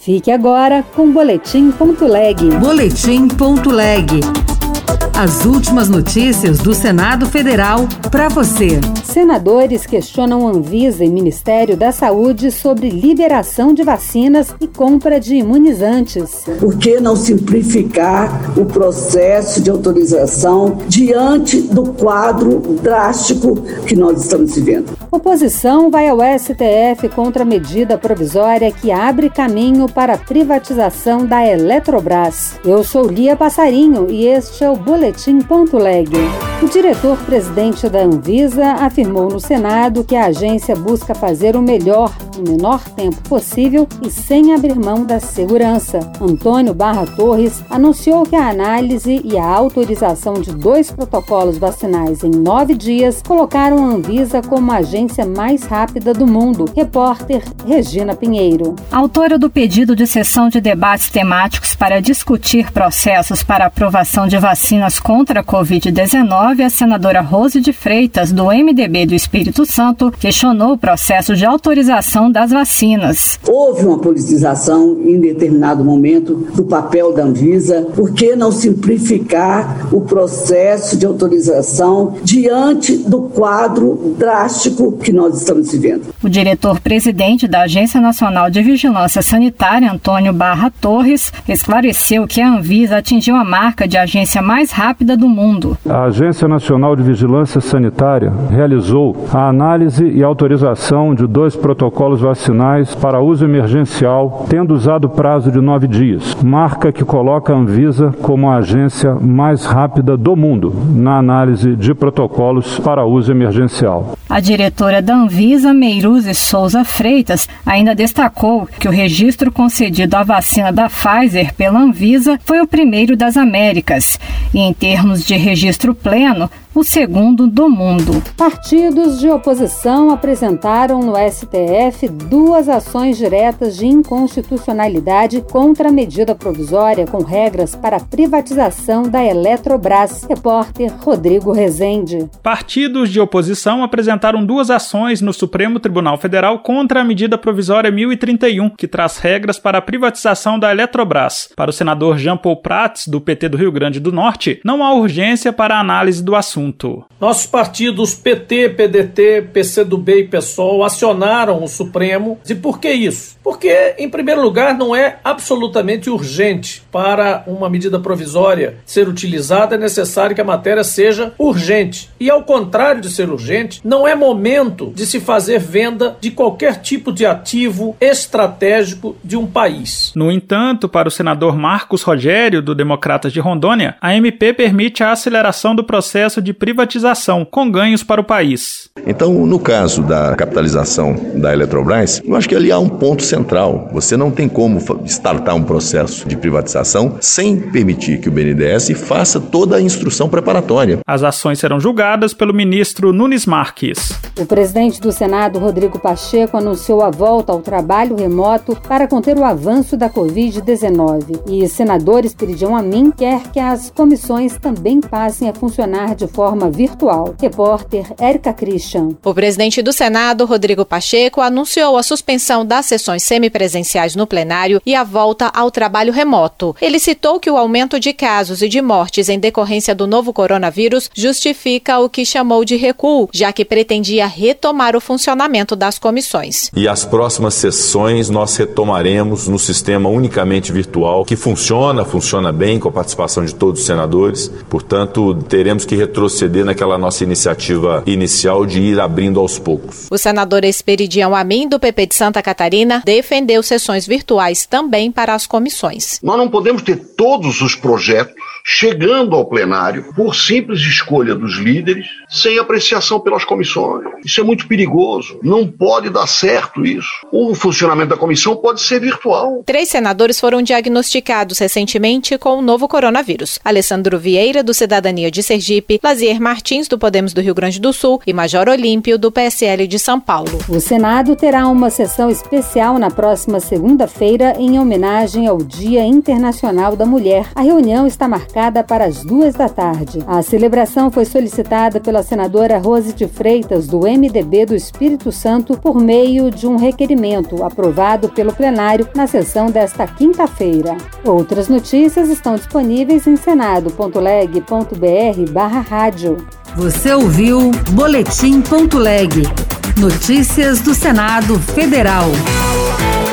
Fique agora com o Boletim.leg. Boletim.leg. As últimas notícias do Senado Federal para você. Senadores questionam Anvisa e Ministério da Saúde sobre liberação de vacinas e compra de imunizantes. Por que não simplificar o processo de autorização diante do quadro drástico que nós estamos vivendo? Oposição vai ao STF contra a medida provisória que abre caminho para a privatização da Eletrobras. Eu sou Lia Passarinho e este é o Boletim.leg. O diretor-presidente da Anvisa afirmou no Senado que a agência busca fazer o melhor no menor tempo possível e sem abrir mão da segurança. Antônio Barra Torres anunciou que a análise e a autorização de 2 protocolos vacinais em 9 dias colocaram a Anvisa como a agência mais rápida do mundo. Repórter Regina Pinheiro. Autora do pedido de sessão de debates temáticos para discutir processos para aprovação de vacinas contra a Covid-19, a senadora Rose de Freitas, do MDB do Espírito Santo, questionou o processo de autorização das vacinas. Houve uma politização em determinado momento do papel da Anvisa. Por que não simplificar o processo de autorização diante do quadro drástico que nós estamos vivendo? O diretor-presidente da Agência Nacional de Vigilância Sanitária, Antônio Barra Torres, esclareceu que a Anvisa atingiu a marca de agência mais rápida do mundo. A Agência Nacional de Vigilância Sanitária realizou a análise e autorização de 2 protocolos vacinais para uso emergencial, tendo usado prazo de 9 dias, marca que coloca a Anvisa como a agência mais rápida do mundo na análise de protocolos para uso emergencial. A diretora da Anvisa, Meiruze Souza Freitas, ainda destacou que o registro concedido à vacina da Pfizer pela Anvisa foi o primeiro das Américas e, em termos de registro pleno, o segundo do mundo. Partidos de oposição apresentaram no STF 2 ações diretas de inconstitucionalidade contra a medida provisória com regras para a privatização da Eletrobras. Repórter Rodrigo Rezende. Partidos de oposição apresentaram 2 ações no Supremo Tribunal Federal contra a medida provisória 1031, que traz regras para a privatização da Eletrobras. Para o senador Jean Paul Prats, do PT do Rio Grande do Norte, não há urgência para a análise do assunto. Nossos partidos PT, PDT, PCdoB e PSOL acionaram o Supremo. E por que isso? Porque, em primeiro lugar, não é absolutamente urgente para uma medida provisória ser utilizada, é necessário que a matéria seja urgente. E, ao contrário de ser urgente, não é momento de se fazer venda de qualquer tipo de ativo estratégico de um país. No entanto, para o senador Marcos Rogério, do Democratas de Rondônia, a MP permite a aceleração do processo de privatização, com ganhos para o país. Então, no caso da capitalização da Eletrobras, eu acho que ali há um ponto central. Você não tem como startar um processo de privatização sem permitir que o BNDES faça toda a instrução preparatória. As ações serão julgadas pelo ministro Nunes Marques. O presidente do Senado, Rodrigo Pacheco, anunciou a volta ao trabalho remoto para conter o avanço da Covid-19. E senadores Espiridião Amin quer que as comissões também passem a funcionar de forma virtual. Repórter Érica Christian. O presidente do Senado, Rodrigo Pacheco, anunciou a suspensão das sessões semipresenciais no plenário e a volta ao trabalho remoto. Ele citou que o aumento de casos e de mortes em decorrência do novo coronavírus justifica o que chamou de recuo, já que pretendia retomar o funcionamento das comissões. E as próximas sessões nós retomaremos no sistema unicamente virtual, que funciona bem com a participação de todos os senadores. Portanto, teremos que retroceder naquela nossa iniciativa inicial de ir abrindo aos poucos. O senador Esperidião Amin, do PP de Santa Catarina, defendeu sessões virtuais também para as comissões. Nós não podemos ter todos os projetos chegando ao plenário por simples escolha dos líderes, sem apreciação pelas comissões. Isso é muito perigoso. Não pode dar certo isso. O funcionamento da comissão pode ser virtual. 3 senadores foram diagnosticados recentemente com o novo coronavírus. Alessandro Vieira, do Cidadania de Sergipe, Azier Martins, do Podemos do Rio Grande do Sul, e Major Olímpio, do PSL de São Paulo. O Senado terá uma sessão especial na próxima segunda-feira em homenagem ao Dia Internacional da Mulher. A reunião está marcada para as 14h. A celebração foi solicitada pela senadora Rose de Freitas, do MDB do Espírito Santo, por meio de um requerimento aprovado pelo plenário na sessão desta quinta-feira. Outras notícias estão disponíveis em senado.leg.br/rádio. Você ouviu Boletim.leg. Notícias do Senado Federal.